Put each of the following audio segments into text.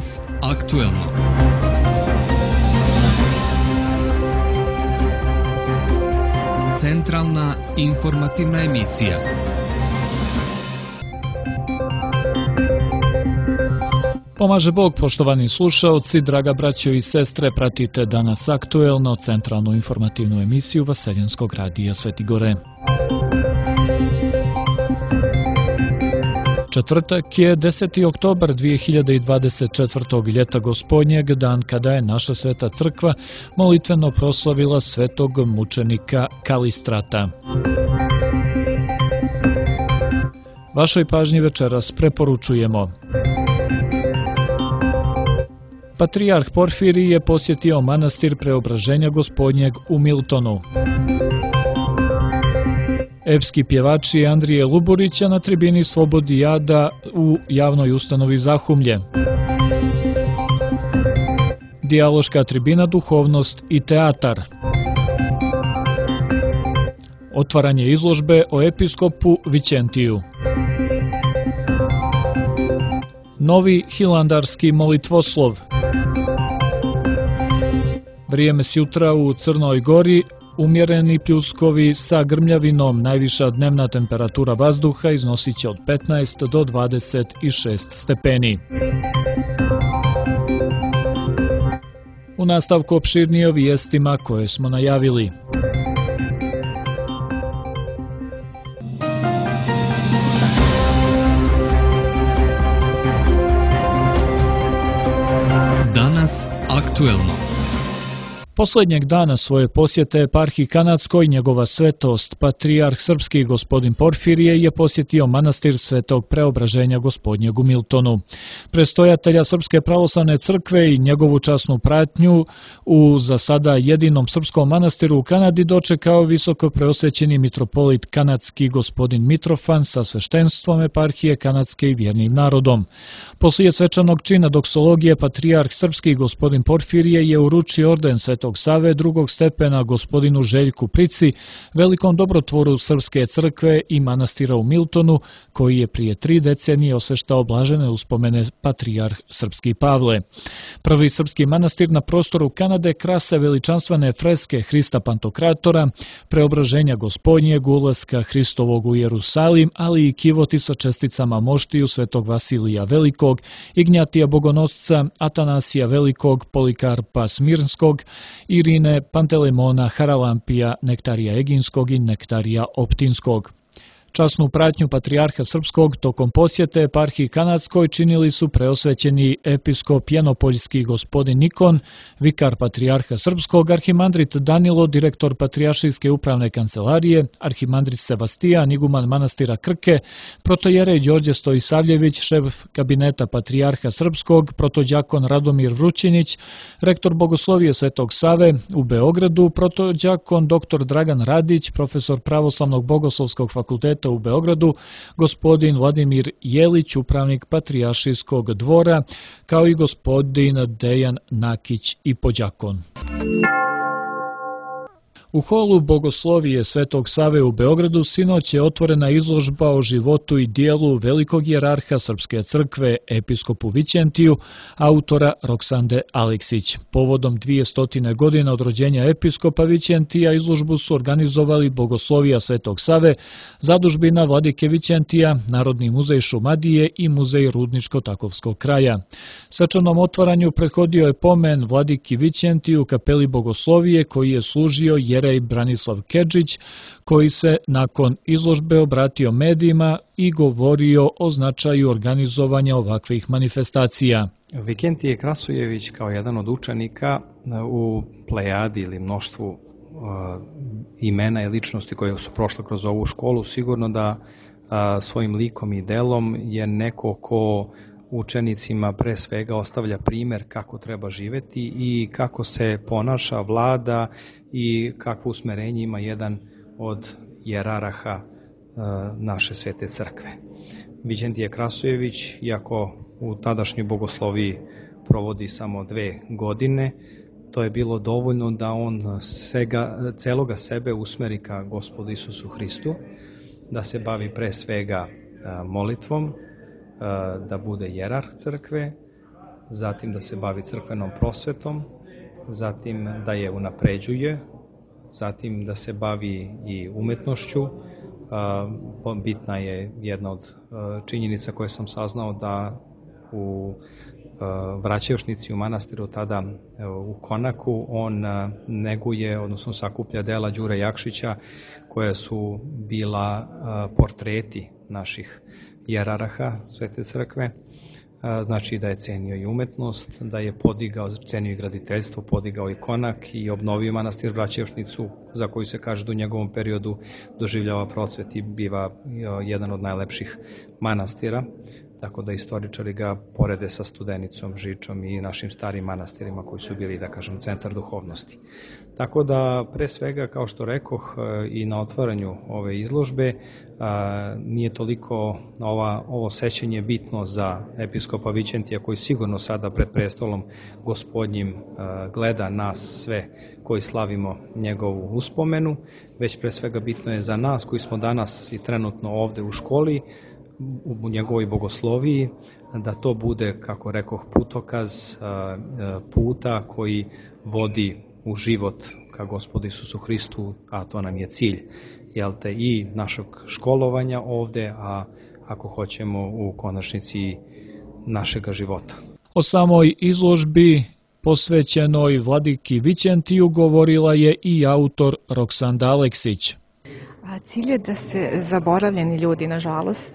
Danas aktuelno. Centralna informativna emisija. Pomaže Bog, poštovani slušaoci, draga braćo i sestre, pratite Danas aktuelno, centralnu informativnu emisiju Vaseljenskog radija Svetigore. Četvrtak je 10. oktobar 2024. ljeta gospodnjeg, dan kada je naša sveta crkva molitveno proslavila svetog mučenika Kalistrata. Vašoj pažnji večeras preporučujemo: Patrijarh Porfirij je posjetio manastir Preobraženja gospodnjeg u Miltonu. Epski pjevači Andrije Luburića na tribini Slobodijada u javnoj ustanovi Zahumlje. Dijaloška tribina Duhovnost i teatar. Otvaranje izložbe o episkopu Vićentiju. Novi hilandarski molitvoslov. Vrijeme sjutra u Crnoj Gori, umjereni pljuskovi sa grmljavinom, najviša dnevna temperatura vazduha iznosit će od 15 do 26 stepeni. U nastavku opširnije o vijestima koje smo najavili. Danas aktuelno. Posljednjeg dana svoje posjete eparhiji Kanadskoj njegova svetost, patrijarh srpski gospodin Porfirije je posjetio manastir Svetog Preobraženja gospodnjeg u Miltonu. Prestojatelja Srpske pravoslavne crkve i njegovu časnu pratnju u za sada jedinom srpskom manastiru u Kanadi dočekao visoko preosvećeni mitropolit kanadski gospodin Mitrofan sa sveštenstvom eparhije Kanadske i vjernim narodom. Poslije svečanog čina doksologije patrijarh srpski gospodin Porfirije je uručio orden Svetog Save drugog stepena gospodinu Željku Prici, velikom dobrotvoru Srpske crkve i manastira u Miltonu, koji je prije 3 decenije osveštao blažene uspomene patrijarh srpski Pavle. Prvi srpski manastir na prostoru Kanade krase veličanstvene freske Hrista Pantokratora, Preobraženja gospodnjeg, ulaska Hristovog u Jerusalim, ali i kivoti sa česticama moštiju Svetog Vasilija Velikog, Ignjatija Bogonosca, Atanasija Velikog, Polikarpa Smirnskog, Irine, Pantelemona, Haralampija, Nektarija Eginskog i Nektarija Optinskog. Časnu pratnju patrijarha srpskog tokom posjete eparhiji Kanadskoj činili su preosvećeni episkop Janopoljski gospodin Nikon, vikar patrijarha srpskog, arhimandrit Danilo, direktor patrijaršijske upravne kancelarije, arhimandrit Sebastijan, iguman manastira Krke, protojerej Đorđe Stojisavljević, šef kabineta patrijarha srpskog, protođakon Radomir Vrućinić, rektor bogoslovije Svetog Save u Beogradu, protođakon dr. Dragan Radić, profesor pravoslavnog bogoslovskog fakulteta u Beogradu, gospodin Vladimir Jelić, upravnik patrijaršijskog dvora, kao i gospodin Dejan Nakić i podjakon. U holu bogoslovije Svetog Save u Beogradu sinoć je otvorena izložba o životu i dijelu velikog hijerarha Srpske crkve, episkopu Vićentiju, autora Roksande Aleksić. Povodom 200 godina od rođenja episkopa Vićentija izložbu su organizovali Bogoslovija Svetog Save, Zadužbina Vladike Vićentija, Narodni muzej Šumadije i Muzej Rudničko-Takovskog kraja. Svečanom otvaranju prethodio je pomen Vladiki Vićentiju u kapeli Bogoslovije, koji je služio jerej Branislav Kedžić, koji se nakon izložbe obratio medijima i govorio o značaju organizovanja ovakvih manifestacija. Vikentije Krasujević kao jedan od učenika u plejadi ili mnoštvu imena i ličnosti koje su prošle kroz ovu školu, sigurno da svojim likom i delom je neko ko učenicima pre svega ostavlja primer kako treba živeti i kako se ponaša, vlada i kakvo usmerenje ima jedan od jeraraha naše svete crkve. Vićentije Krasujević, iako u tadašnjoj bogosloviji provodi samo 2 godine, to je bilo dovoljno da on celoga sebe usmeri ka Gospodu Isusu Hristu, da se bavi pre svega molitvom, da bude jerarh crkve, zatim da se bavi crkvenom prosvetom, zatim da je unapređuje, zatim da se bavi i umetnošću. Bitna je jedna od činjenica koje sam saznao da u Vraćevšnici u manastiru, tada u Konaku, on neguje, odnosno sakuplja dela Đure Jakšića koje su bila portreti naših jeraraha Svete crkve. Znači da je cenio i umetnost, da je podigao, cenio i graditeljstvo, podigao i Konak i obnovio manastir Vraćevšnicu, za koju se kaže da u njegovom periodu doživljava procvet i biva jedan od najlepših manastira. Tako da istoričari ga porede sa Studenicom, Žičom i našim starim manastirima koji su bili, da kažem, centar duhovnosti. Tako da, pre svega, kao što rekoh i na otvaranju ove izložbe, nije toliko ovo sećanje bitno za episkopa Vićentija, koji sigurno sada pred prestolom gospodnjim gleda nas sve koji slavimo njegovu uspomenu, već pre svega bitno je za nas koji smo danas i trenutno ovde u školi, u njegovoj bogosloviji, da to bude, kako rekoh, putokaz puta koji vodi u život ka Gospodu Isusu Hristu, a to nam je cilj, i našeg školovanja ovde, a ako hoćemo u konačnici našega života. O samoj izložbi posvećenoj vladiki Vićentiju govorila je i autor Roksanda Aleksić. Cilj je da se zaboravljeni ljudi, nažalost,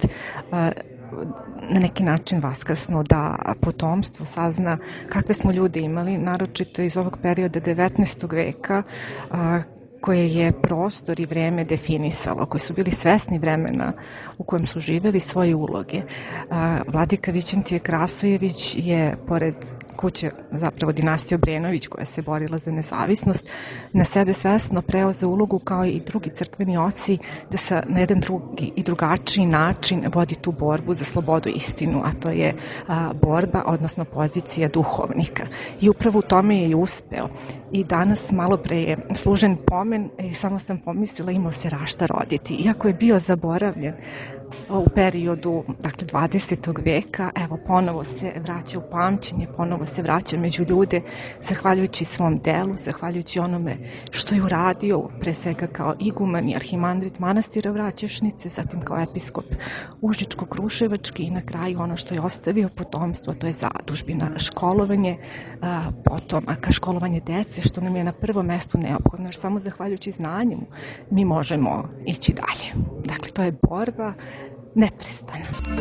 na neki način vaskrsnu, da potomstvo sazna kakve smo ljude imali, naročito iz ovog perioda 19. veka, koje je prostor i vreme definisalo, koji su bili svesni vremena u kojem su živjeli svoje uloge. Vladika Vićentije Krasojević je, pored kuće, zapravo dinastije Obrenović, koja se borila za nezavisnost, na sebe svesno preuzeo ulogu kao i drugi crkveni oci, da se na jedan drugi i drugačiji način vodi tu borbu za slobodu i istinu, a to je borba, odnosno pozicija duhovnika. I upravo u tome je i uspeo. I danas malo pre je služen pomen i samo sam pomislila, imao se rašta roditi. Iako je bio zaboravljen u periodu, 20. veka, evo, ponovo se vraća u pamćenje, ponovo se vraća među ljude, zahvaljujući svom delu, zahvaljujući onome što je uradio, pre svega kao iguman i arhimandrit manastira Vraćevšnice, zatim kao episkop Užičko-Kruševački i na kraju ono što je ostavio potomstvo, to je zadužbina, školovanje potomaka, školovanje dece, što nam je na prvom mestu neophodno, jer samo zahvaljujući znanju mi možemo ići dalje. Dakle, to je borba neprestana.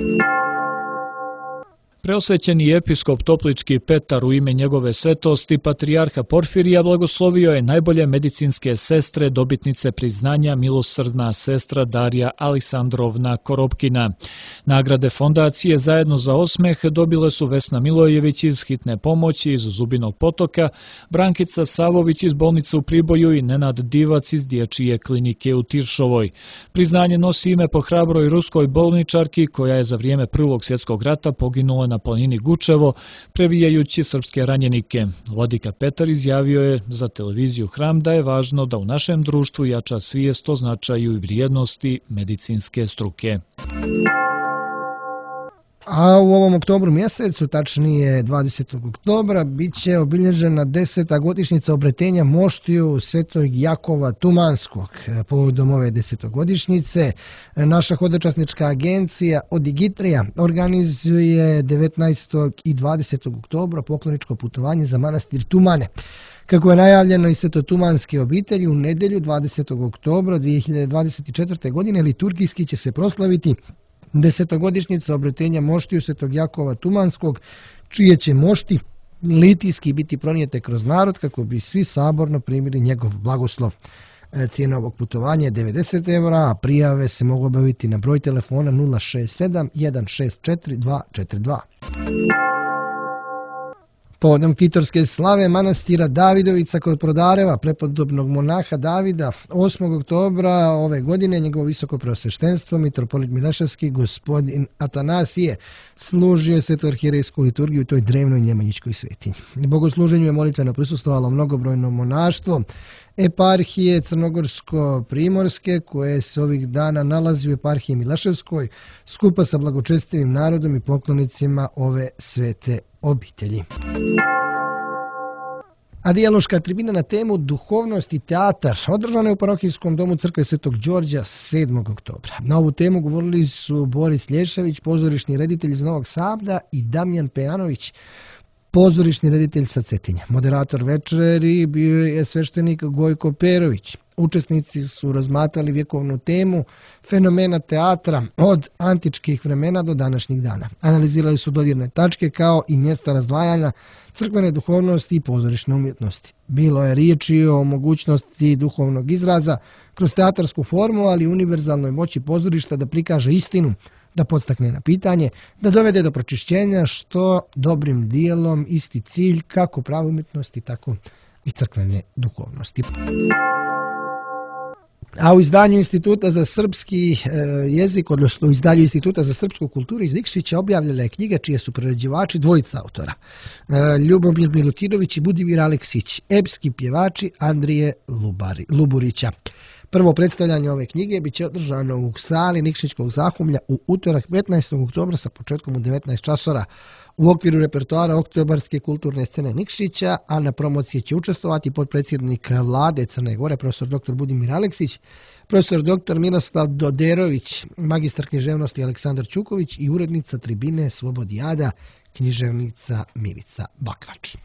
Preosvećeni episkop Toplički Petar u ime njegove svetosti patrijarha Porfirija blagoslovio je najbolje medicinske sestre, dobitnice priznanja milosrdna sestra Darija Aleksandrovna Koropkina. Nagrade fondacije Zajedno za osmeh dobile su Vesna Milojević iz hitne pomoći iz Zubinog Potoka, Brankica Savović iz bolnice u Priboju i Nenad Divac iz dječije klinike u Tiršovoj. Priznanje nosi ime po hrabroj ruskoj bolničarki koja je za vrijeme Prvog svjetskog rata poginula na planini Gučevo, previjajući srpske ranjenike. Vladika Petar izjavio je za televiziju Hram da je važno da u našem društvu jača svijest o značaju i vrijednosti medicinske struke. A u ovom oktobru mjesecu, tačnije 20. oktobra, bit će obilježena 10. godišnjica obretenja moštiju Svetog Jakova Tumanskog. Povodom ove 10. godišnjice naša hodočasnička agencija Odigitrija organizuje 19. i 20. oktobra pokloničko putovanje za manastir Tumane. Kako je najavljeno i svetotumanske obitelji, u nedjelju 20. oktobra 2024. godine liturgijski će se proslaviti 10. obretenja moštiju Svetog Jakova Tumanskog, čije će mošti litijski biti pronijete kroz narod kako bi svi saborno primili njegov blagoslov. Cijena ovog putovanja je 90 €, a prijave se mogu obaviti na broj telefona 067 164 242. Povodom titorske slave manastira Davidovica kod Prodareva, prepodobnog monaha Davida, 8. oktobra ove godine njegovo visoko preosveštenstvo mitropolit Mileševski gospodin Atanasije služio svetoarhierejsku liturgiju u toj drevnoj njemanjičkoj svetinji. Bogosluženju je molitveno prisustvovalo mnogobrojno monaštvo eparhije Crnogorsko-Primorske, koje se ovih dana nalazi u eparhiji Mileševskoj, skupa sa blagočestivim narodom i poklonicima ove svete obitelji. A dijaloška tribina na temu duhovnost i teatar održana je u parohijskom domu crkve Svetog Đorđa 7. oktobra. Na ovu temu govorili su Boris Lješević, pozorišni reditelj iz Novog Sada, i Damjan Pejanović, pozorišni reditelj sa Cetinja. Moderator večeri bio je sveštenik Gojko Perović. Učesnici su razmatrali vjekovnu temu fenomena teatra od antičkih vremena do današnjih dana. Analizirali su dodirne tačke kao i mjesta razdvajanja crkvene duhovnosti i pozorišne umjetnosti. Bilo je riječi o mogućnosti duhovnog izraza kroz teatarsku formu, ali i univerzalnoj moći pozorišta da prikaže istinu, da podstakne na pitanje, da dovede do pročišćenja, što dobrim dijelom isti cilj kako prave umjetnosti, tako i crkvene duhovnosti. A u izdanju Instituta za srpski jezik, odnosno u izdanju Instituta za srpsku kulturu iz Nikšića objavljena je knjiga čije su prerađivači dvojica autora. Ljubomir Milutinović i Budimir Aleksić, epski pjevači Andrije Luburića. Prvo predstavljanje ove knjige bit će održano u sali Nikšićkog zahumlja u utorak 15. oktobra sa početkom u 19 časora u okviru repertoara Oktobarske kulturne scene Nikšića, a na promociji će učestvovati potpredsjednik vlade Crne Gore, profesor dr. Budimir Aleksić, profesor dr. Miroslav Doderović, magistar književnosti Aleksandar Ćuković i urednica tribine Slobodijada, književnica Milica Bakrač.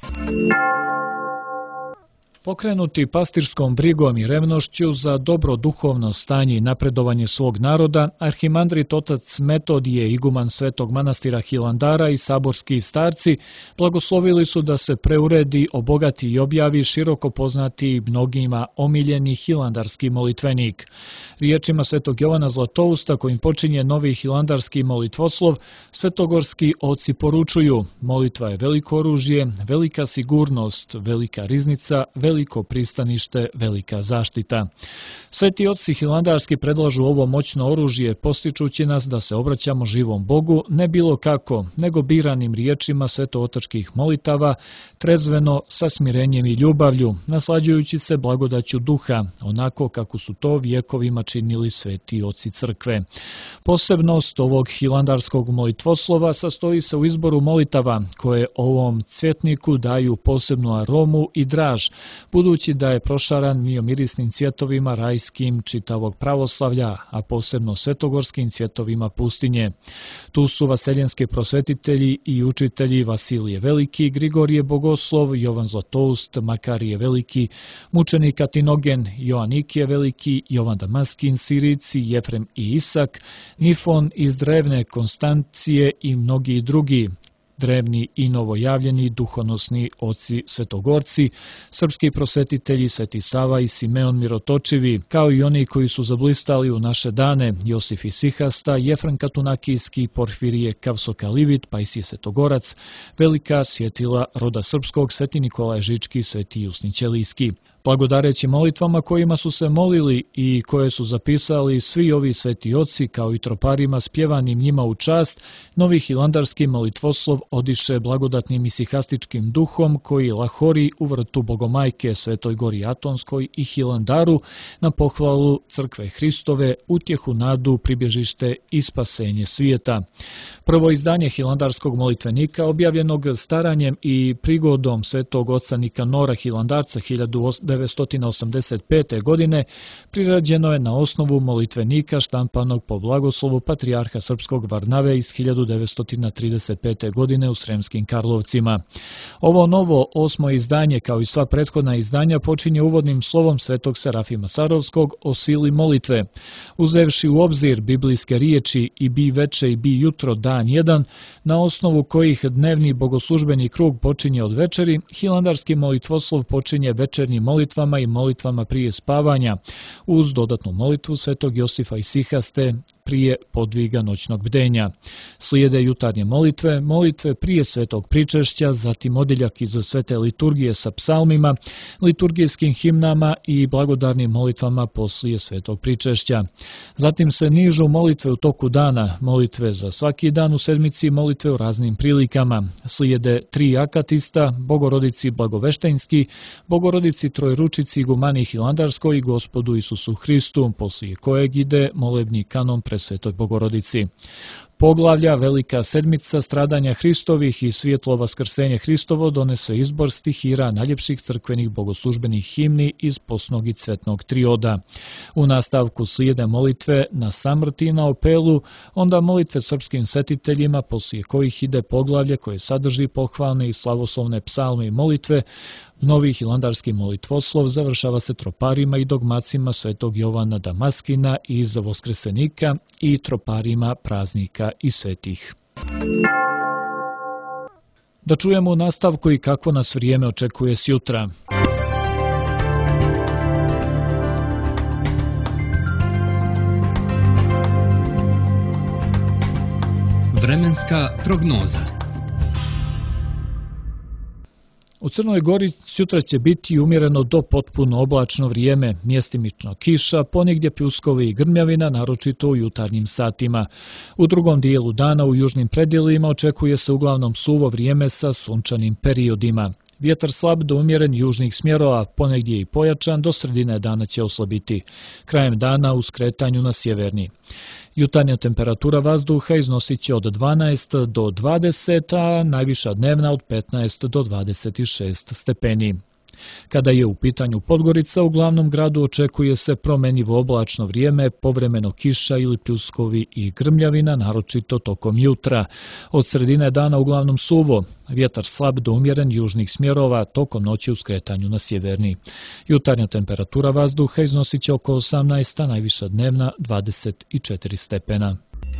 Pokrenuti pastirskom brigom i revnošću za dobro duhovno stanje i napredovanje svog naroda, arhimandrit otac Metodije, iguman Svetog manastira Hilandara i saborski starci blagoslovili su da se preuredi, obogati i objavi široko poznati mnogima omiljeni hilandarski molitvenik. Riječima Svetog Jovana Zlatousta, kojim počinje novi hilandarski molitvoslov, svetogorski oci poručuju: molitva je veliko oružje, velika sigurnost, velika riznica, veliko pristanište, velika zaštita. Sveti oci hilandarski predlažu ovo moćno oružje, postičući nas da se obraćamo živom Bogu, ne bilo kako, nego biranim riječima svetootačkih molitava, trezveno, sa smirenjem i ljubavlju, naslađujući se blagodaću duha, onako kako su to vjekovima činili sveti oci crkve. Posebnost ovog hilandarskog molitvoslova sastoji se u izboru molitava, koje ovom cvjetniku daju posebnu aromu i draž, budući da je prošaran miomirisnim cvjetovima rajskim čitavog pravoslavlja, a posebno svetogorskim cvjetovima pustinje. Tu su vaseljenski prosvetitelji i učitelji Vasilije Veliki, Grigorije Bogoslov, Jovan Zlatoust, Makarije Veliki, mučenik Atinogen, Joanikije Veliki, Jovan Damaskin, Sirici, Jefrem i Isak, Nifon iz drevne Konstancije i mnogi drugi drevni i novojavljeni duhonosni oci svetogorci, srpski prosvetitelji Sveti Sava i Simeon Mirotočivi, kao i oni koji su zablistali u naše dane, Josif Isihasta, Jefrem Katunakijski, Porfirije Kavsokalivit, Pajsije Svetogorac, velika svjetila roda srpskog, Sveti Nikolaj Žički, Sveti Justin Ćelijski. Blagodareći molitvama kojima su se molili i koje su zapisali svi ovi sveti oci, kao i troparima spjevanim njima u čast, novi hilandarski molitvoslov odiše blagodatnim isihastičkim duhom koji lahori u vrtu Bogomajke, Svetoj Gori Atonskoj i Hilandaru na pohvalu Crkve Hristove, utjehu, nadu, pribježište i spasenje svijeta. Prvo izdanje hilandarskog molitvenika, objavljenog staranjem i prigodom svetog oca Nikanora Hilandarca 1985. godine, prirađeno je na osnovu molitvenika štampanog po blagoslovu patrijarha srpskog Varnave iz 1935. godine u Sremskim Karlovcima. Ovo novo osmo izdanje, kao i sva prethodna izdanja, počinje uvodnim slovom svetog Serafima Sarovskog o sili molitve. Uzevši u obzir biblijske riječi i bi veče i bi jutro dan jedan, na osnovu kojih dnevni bogoslužbeni krug počinje od večeri, hilandarski molitvoslov počinje večernjim molitvama i molitvama prije spavanja, uz dodatnu molitvu svetog Josifa Isihaste prije podviga noćnog bdenja. Slijede jutarnje molitve, molitve prije svetog pričešća, zatim odjeljak iz svete liturgije sa psalmima, liturgijskim himnama i blagodarnim molitvama poslije svetog pričešća. Zatim se nižu molitve u toku dana, molitve za svaki dan u sedmici, molitve u raznim prilikama. Slijede 3 akatista, Bogorodici Blagoveštenjski, Bogorodici Trojručici, Igumani Hilandarskoj i Gospodu Isusu Hristu, poslije kojeg ide molebni kanon pre Svetoj Bogorodici. Poglavlja Velika sedmica stradanja Hristovih i Svijetlo vaskrsenje Hristovo donese izbor stihira najljepših crkvenih bogoslužbenih himni iz postnog i cvetnog trioda. U nastavku slijede molitve na samrti i na opelu, onda molitve srpskim svetiteljima, poslije kojih ide poglavlje koje sadrži pohvalne i slavoslovne psalme i molitve. Novi hilandarski molitvoslov završava se troparima i dogmacima svetog Jovana Damaskina iz Voskresenika i troparima praznika i svetih. Da čujemo u nastavku i kako nas vrijeme očekuje sjutra. Vremenska prognoza. U Crnoj Gori sutra će biti umjereno do potpuno oblačno vrijeme, mjestimično kiša, ponegdje pljuskovi i grmljavina, naročito u jutarnjim satima. U drugom dijelu dana u južnim predjelima očekuje se uglavnom suvo vrijeme sa sunčanim periodima. Vjetar slab do umjeren južnih smjerova, ponegdje i pojačan, do sredine dana će oslabiti. Krajem dana u skretanju na sjeverni. Jutarnja temperatura vazduha iznosit će od 12 do 20, a najviša dnevna od 15 do 26 stepeni. Kada je u pitanju Podgorica, u glavnom gradu očekuje se promjenjivo oblačno vrijeme, povremeno kiša ili pljuskovi i grmljavina, naročito tokom jutra. Od sredine dana uglavnom suvo, vjetar slab do umjeren južnih smjerova, tokom noći u skretanju na sjeverni. Jutarnja temperatura vazduha iznosit će oko 18, a najviša dnevna 24 stepena.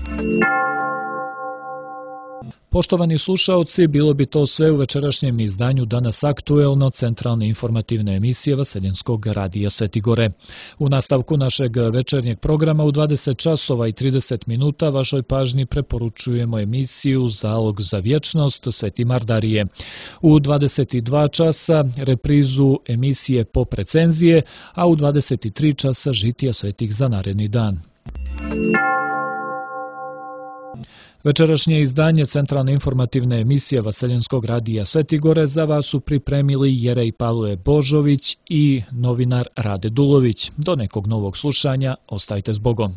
Poštovani slušaoci, bilo bi to sve u večerašnjem izdanju Danas aktuelno, centralne informativne emisije Vaseljenskog radija Sveti Gore. U nastavku našeg večernjeg programa u 20 časova i 30 minuta vašoj pažnji preporučujemo emisiju Zalog za vječnost Sveti Mardarije. U 22 časa reprizu emisije Pop recenzije, a u 23 časa žitija svetih za naredni dan. Večerašnje izdanje centralne informativne emisije Vaseljenskog radija Sveti Gore za vas su pripremili Jerej Pavle Božović i novinar Rade Dulović. Do nekog novog slušanja, ostajte s Bogom.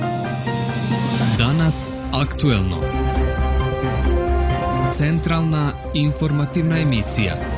Danas aktuelno. Centralna informativna emisija.